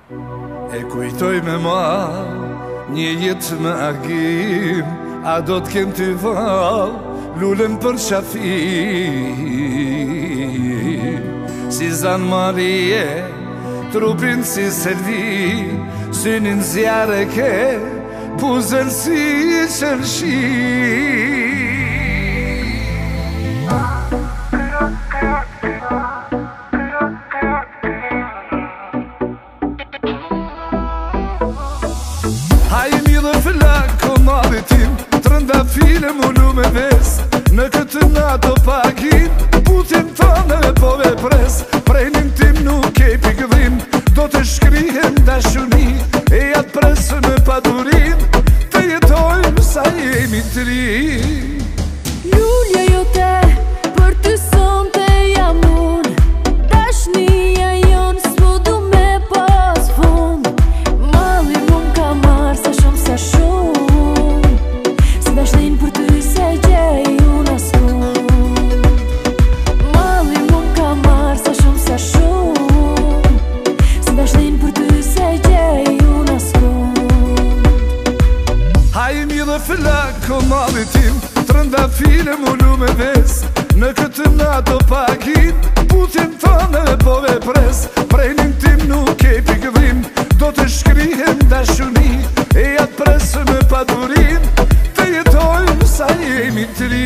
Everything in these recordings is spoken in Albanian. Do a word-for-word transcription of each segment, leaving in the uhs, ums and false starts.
E kujtoj me ma një jetë me agim, a do t'kem ty val, lullën për qafim. Si Zan Marije, trupin si Selvi, synin zjarë ke, buzën si qërshi. Hajmi dhe flak komadit tim, trënda file mullu me ves, në këtë nato pakin, putin tonë po vepres, prejnin tim nuk e pikëdhim, do të shkrihem dashuni, e atë presë me padurim, të jetojmë sa jemi të ri. Lulja jote, për ty sonte jam unë, dashnia jonë s'po du me pas fund. Mali mun ka marrë sa shumë sa shumë, si dashnin për ty se gjej unë askund. Mali mun ka marrë sa shumë sa shumë, si dashnin për ty se gjej unë askund. Hajmi dhe flak komadit tim, trënda file mullu me ves, në këtë nato pakin, putin tonë po vepres, prejnin tim nuk e pikëdhim, do të shkrihem dashuni, e atë presë me padurim, të jetojmë sa jemi të ri.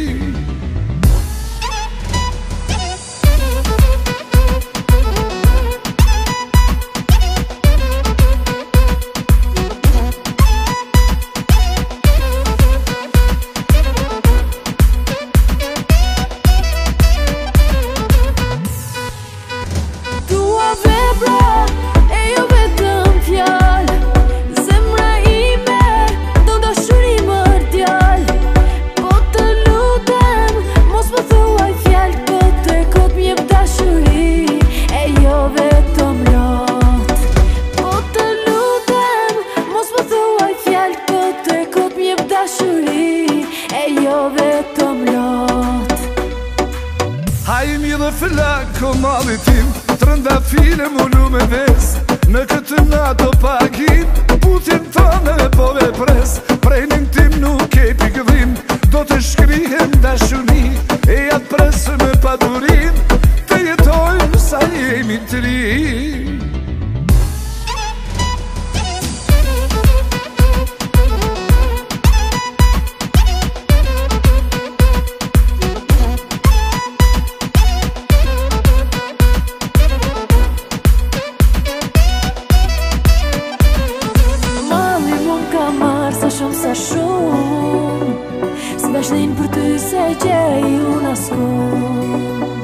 Hajmi dhe flak komadit tim, trënda file mullu me ves, në këtë nato pakin, putin tonë po vepres, prejnin tim nuk e pikëdhim, do të shkrihem dashuni, e atë presë me padurim, të jetojmë sa jemi të ri. Shumë sa shumë, si dashnin për ty se gjej unë askund.